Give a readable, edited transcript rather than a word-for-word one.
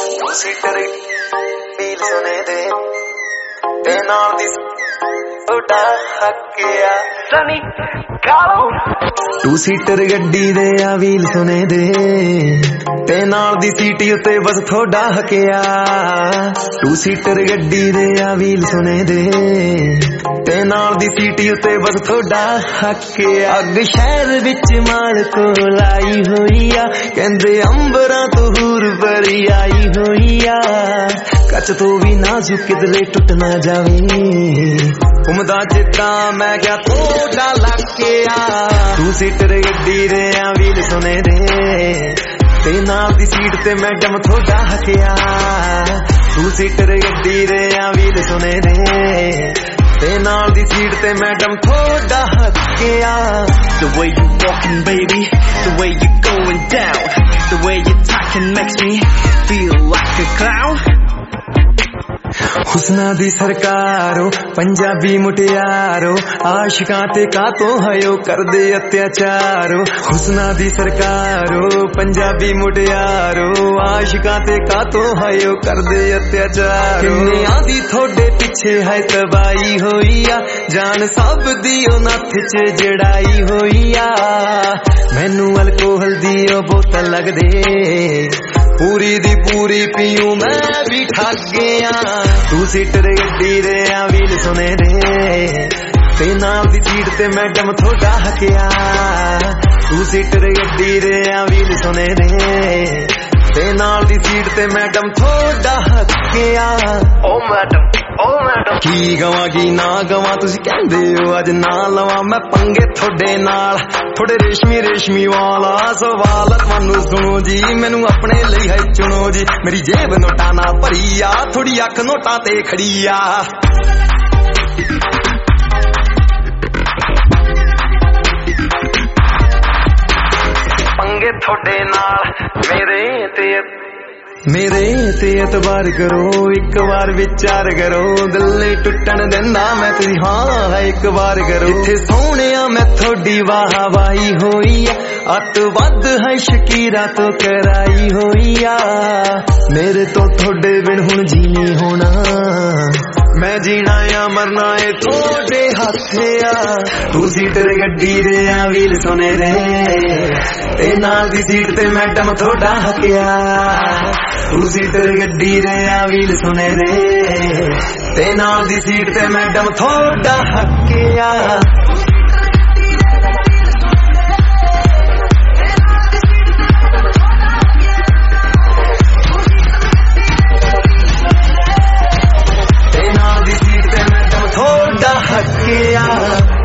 Seater wheel ਸੁਨੇ ਦੇ ਤੇ ਨਾਲ ਦੀ ਓਡਾ ਹੱਕਿਆ ਸਨੀ ਕਾਲੋ ਟੂ ਸੀਟਰ ਗੱਡੀ ਦੇ ਆ ਵੀਲ ਸੁਨੇ ਦੇ ਤੇ ਨਾਲ ਦੀ ਸੀਟ ਉੱਤੇ ਬਸ ਥੋੜਾ ਹੱਕਿਆ ਟੂ ਸੀਟਰ ਗੱਡੀ ਦੇ ਆ ਵੀਲ ਸੁਨੇ ਦੇ ਤੇ ਨਾਲ ਦੀ ਸੀਟ ਉੱਤੇ ਬਸ ਥੋੜਾ ਹੱਕਿਆ ਅੱਗ ਸ਼ਹਿਰ ਵਿੱਚ ਮਾਲ ਕੋਲ ਆਈ ਹੋਈ ਆ ਕਹਿੰਦੇ ਅੰਬਰਾਂ ਤੋਂ ਹੂਰ ਭਰੀ ਆਈ ਹੋਈ ਆ ਕੱਚ ਤੋਂ ਵੀ ਨਾਜ਼ੁਕ ਕਿਧਰੇ ਟੁੱਟ ਨਾ ਜਾਵੇ ਘੁੰਮਦਾ ਜਿੱਦਾਂ ਮੈਂ ਕਿਹਾ ਥੋੜਾ ਲੱਕਿਆ ਟੂ ਸੀਟਰ ਗੱਡੀ ਦੇ ਆ ਵੀਲ ਸੁਨੇ ਦੇ ਤੇ ਨਾਲ ਦੀ ਸੀਟ ਤੇ ਮੈਡਮ ਥੋੜਾ ਹੱਕਿਆ ਟੂ ਸੀਟਰ ਗੱਡੀ ਦੇ ਆ ਵੀਲ ਸੁਨੇ ਦੇ ਤੇ ਨਾਲ ਦੀ ਸੀਟ ਤੇ ਮੈਡਮ ਥੋੜਾ ਹੱਕਿਆ The way you walking baby, the way you going down, the way you talking makes me feel like a clown. ਹੁਸਨਾ ਦੀ ਸਰਕਾਰੋ ਪੰਜਾਬੀ ਮੁਟਿਆਰੋ ਆਸ਼ਿਕਾਂ ਤੇ ਕਾਤੋਂ ਹਯੋ ਕਰਦੇ ਅਤਿਆਚਾਰੋ ਹੁਸਨਾ ਦੀ ਸਰਕਾਰੋ ਪੰਜਾਬੀ ਮੁਟਿਆਰੋ ਆਸ਼ਿਕਾਂ ਤੇ ਕਾਤੋਂ ਹਯੋ ਕਰਦੇ ਅਤਿਆਚਾਰੋ ਕਿੰਨਿਆਂ ਦੀ ਤੁਹਾਡੇ ਪਿੱਛੇ ਹੈ ਤਬਾਈ ਹੋਈ ਆ ਜਾਨ ਸਭ ਦੀ ਉਹ ਨੱਥ 'ਚ ਜੜਾਈ ਹੋਈ ਆ ਮੈਨੂੰ ਅਲਕੋਹਲ ਦੀ ਉਹ ਬੋਤਲ ਲੱਗਦੇ ਪੂਰੀ ਦੀ ਪੂਰੀ ਪੀਊ ਮੈਂ ਵੀ ਠੱਗ ਗਿਆ ਟੂ ਸੀਟਰ ਗੱਡੀ ਦੇ ਆ ਵੀਲ ਸੁਨੇ ਦੇ ਤੇ ਨਾਲ ਦੀ ਸੀਟ ਤੇ ਮੈਡਮ ਥੋੜਾ ਹੱਕਿਆ ਟੂ ਸੀਟਰ ਗੱਡੀ ਦੇ ਆ ਵੀਲ ਸੁਨੇ ਦੇ ਤੇ ਨਾਲ ਦੀ ਸੀਟ ਤੇ ਮੈਡਮ ਥੋੜਾ ਹੱਕਿਆ Oh madam, ਕੀ ਗਵਾਂ ਕੀ ਨਾ ਗਵਾਂ ਤੁਸੀਂ ਕਹਿੰਦੇ ਹੋ ਅੱਜ ਨਾ ਲਵਾਂ ਮੈਂ ਪੰਗੇ ਤੁਹਾਡੇ ਨਾਲ ਥੋੜੇ ਰੇਸ਼ਮੀ ਵਾਲਾ ਸਵਾਲ ਤੁਹਾਨੂੰ ਸੁਣੋ ਜੀ ਮੈਨੂੰ ਆਪਣੇ ਲਈ ਹੈ ਚੁਣੋ ਜੀ ਮੇਰੀ ਜੇਬ ਨੋਟਾਂ ਨਾਲ ਭਰੀ ਆ ਥੋੜੀ ਅੱਖ ਨੋਟਾਂ ਤੇ ਖੜੀ ਆ ਪੰਗੇ ਤੁਹਾਡੇ ਨਾਲ ਮੇਰੇ ਤੇ ਇਤਬਾਰ ਕਰੋ ਇੱਕ ਵਾਰ ਵਿਚਾਰ ਕਰੋ ਦਿਲ ਟੁੱਟਣ ਦਿੰਦਾ ਮੈਂ ਤੇਰੀ ਹਾਂ ਇੱਕ ਵਾਰ ਕਰੋ ਜਿੱਥੇ ਸੋਹਣਿਆ ਮੈਂ ਤੁਹਾਡੀ ਵਾਹ ਵਾਹੀ ਹੋਈ ਆ ਅੱਤ ਵੱਧ ਹੈ ਸ਼ਕੀਰਾ ਤੋਂ ਕਰਾਈ ਹੋਈ ਆ ਮੇਰੇ ਤੋਂ ਤੁਹਾਡੇ ਬਿਨ ਹੁਣ ਜੀ ਨਹੀਂ ਹੋਣਾ ਮੈਂ ਜੀਣਾ ਆ ਮਰਨਾ ਏ ਤੁਹਾਡੇ ਹੱਥ ਆ ਟੂ ਸੀਟਰ ਗੱਡੀ ਦੇ ਆ ਵੀਲ ਸੁਨੇ ਦੇ ਤੇ ਨਾਲ ਦੀ ਸੀਟ ਤੇ ਮੈਡਮ ਥੋੜਾ ਹੱਕਿਆ ਟੂ ਸੀਟਰ ਗੱਡੀ ਦੇ ਆ ਵੀਲ ਸੁਨੇ ਦੇ ਤੇ ਨਾਲ ਦੀ ਸੀਟ ਤੇ ਮੈਡਮ ਥੋੜਾ ਹੱਕਿਆ ਥੋੜਾ ਹੱਕਿਆ